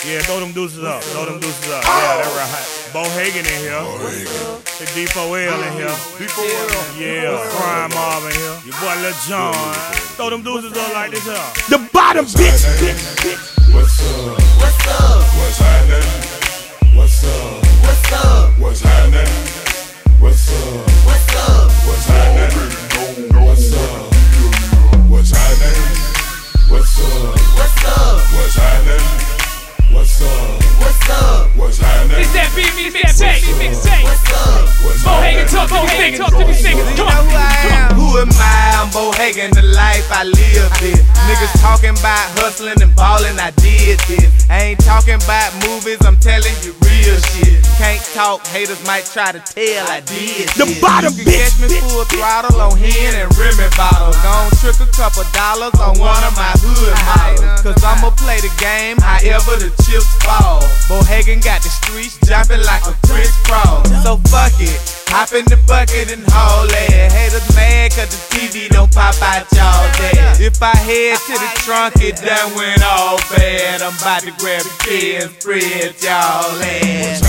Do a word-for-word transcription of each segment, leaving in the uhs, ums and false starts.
Yeah, throw them deuces up. Throw them deuces up. Yeah, that's right. Bo Hagen in here. The D four L in here. D four L. Yeah, Crime Mob in here. Your boy Lil John. Throw them deuces up like this here. The bottom bitch. What's up? What's up? What's happening? What's up? What's up? What's happening? What's up? What's up? What's happening? What's up? What's happening? What's up? What's up? What's happening? What's up? What's up? What's happening? It's that beat me mixtape, mixtape. What's up? What's Bo Hagen, talk to me singing, talk to me singing. You Come know on, who I come am? on. Who am I? I'm Bo Hagen, the life I live it. Niggas talking about hustling and balling, I did this. I ain't talking about movies, I'm telling you real shit. Can't talk, haters might try to tell I did The this. bottom You can bitch. catch me full throttle on hen and Remy bottles. Gon' trick a couple dollars on one of my hood models. Cause I'ma play the game however the chips fall. Bo Hagen got the streets jumping like a crisscross. So fuck it, hop in the bucket and haul it. Haters mad cause the T V don't pop out y'all day. If I head to the trunk, it done went all bad. I'm about to grab the key and spread y'all ass.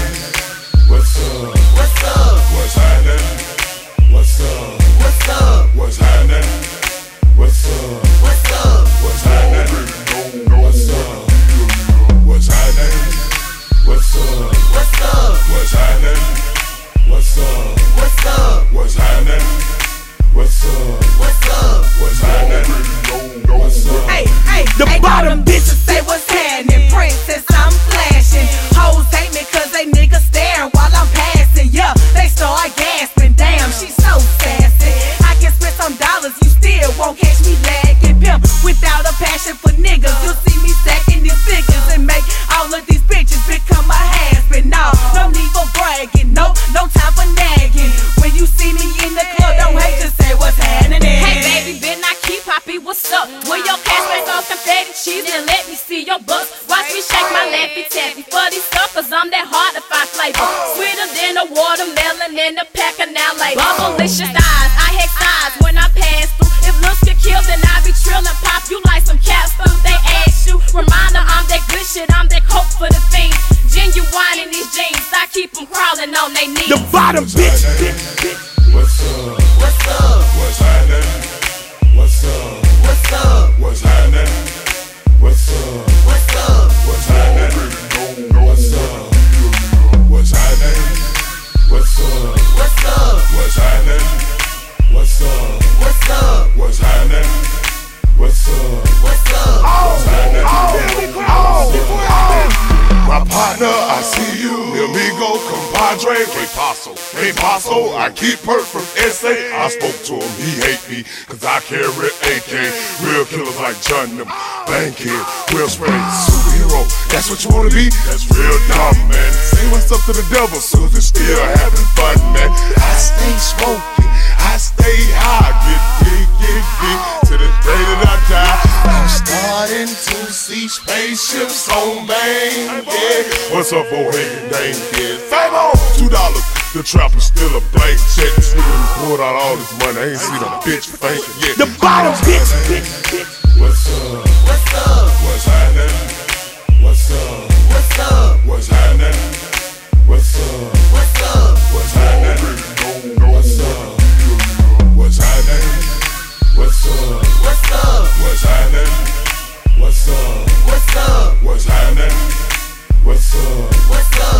What's up? What's up? What's happening? What's up? What's up? What's happening? What's up? What's up? What's happening? What's up? What's happening? What's up? What's up? What's happening? What's up? What's up? What's happening? What's up? What's up? What's happening? What's up? Hey, hey, The hey, bottom all them bitches say what's happening. Princess, I'm flashing. Hoes hate me cause they niggas staring while I'm passing. Yeah, they start gasping. Damn, she's so sassy. I can spend some dollars, you still won't catch me lagging. Pimp without a passion for niggas. You'll see me stacking these figures and make all of these bitches become a has-been. No, no need for bragging. No, no time for nagging. When you see me in the club, don't hate to say what's happening. Hey baby, been I keep poppy, what's up? Will your cash back on confetti cheese and let me see your bust? Watch me shake my laffy taffy for these suckers, I'm that hard to find flavor. Sweeter than a watermelon in a pack of now later. Bubblicious eyes, I hex eyes when I pass through. If looks get killed, then I be trillin', pop you like some caps through. They ask you, reminder I'm that good shit, I'm that coke for the fiends. Genuine in these jeans, I keep them crawling on they knees. The bottom bitch. What's up? What's up? What's happening? What's up? What's up? What's happening? What's up? What's up? What's happening? What's up? What's happening? What's up? What's up? What's happening? What's up? What's up? What's happening? What's up? What's up? What's happening? My partner, I see you. Mi amigo, compadre, que paso, que paso. I keep hurt from S A. I spoke to him, he hate me, cause I carry A K. Real killers like John, them bankhead, real spray, superhero. That's what you wanna be? That's real dumb, man. Say what's up to the devil, Susan still having fun, man. I stay smoking, I stay high, get big, get big, to the day that I die. I'm starting to see spaceships on Maine, yeah. What's up, Bo Hagen, dang, yeah. Fame on, two dollars. The trapper's still a blank check. This nigga pulled out all this money. I ain't seen a bitch fainting yet. The bottom bitch. What's up? What's up? What's happening? What's up? What's up? What's happening? What's up? What's up? What's happening? What's up? What's happening? What's up? What's up? What's happening? What's up? What's up? What's happening? What's up? What's up?